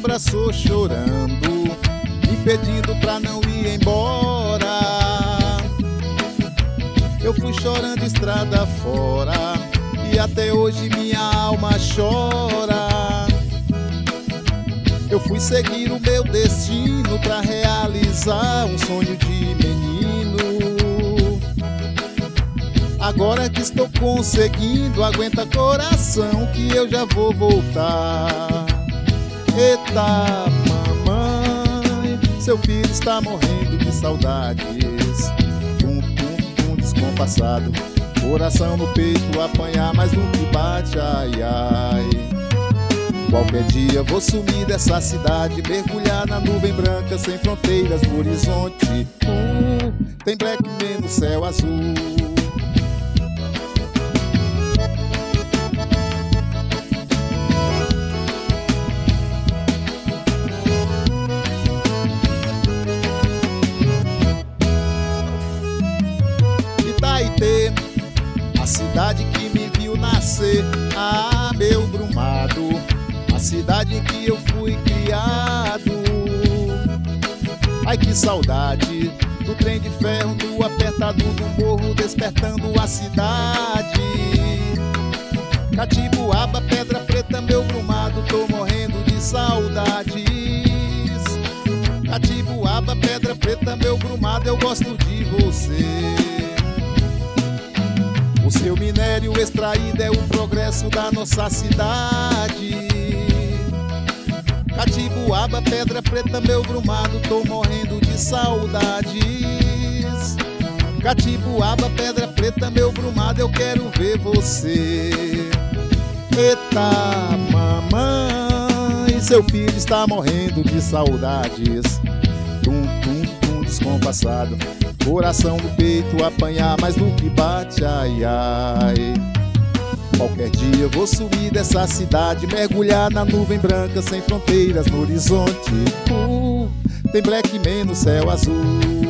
abraçou chorando, me pedindo pra não ir embora. Eu fui chorando estrada fora e até hoje minha alma chora. Eu fui seguir o meu destino pra realizar um sonho de menino. Agora que estou conseguindo, aguenta coração que eu já vou voltar. Eita mamãe, seu filho está morrendo de saudades. Tum, tum, tum, descompassado, coração no peito apanhar mais do que bate, ai, ai. Qualquer dia vou sumir dessa cidade, mergulhar na nuvem branca sem fronteiras no horizonte. Tem Black Man no céu azul. Itaitê, a cidade que me viu nascer, ah, meu Brumado, a cidade em que eu fui criado. Ai, que saudade do trem de ferro, do apertado do morro, despertando a cidade. Catibuaba, Pedra Preta, meu Brumado, tô morrendo de saudades. Catibuaba, Pedra Preta, meu Brumado, eu gosto de você. O seu minério extraído é o progresso da nossa cidade. Catibuaba, Pedra Preta, meu Brumado, tô morrendo de saudades. Catibuaba, Pedra Preta, meu Brumado, eu quero ver você. Eita mamãe, seu filho está morrendo de saudades. Tum, tum, tum, descompassado, coração no peito apanhar mais do que bate, ai, ai. Qualquer dia vou sumir dessa cidade, mergulhar na nuvem branca sem fronteiras no horizonte. Tem Black Man no céu azul.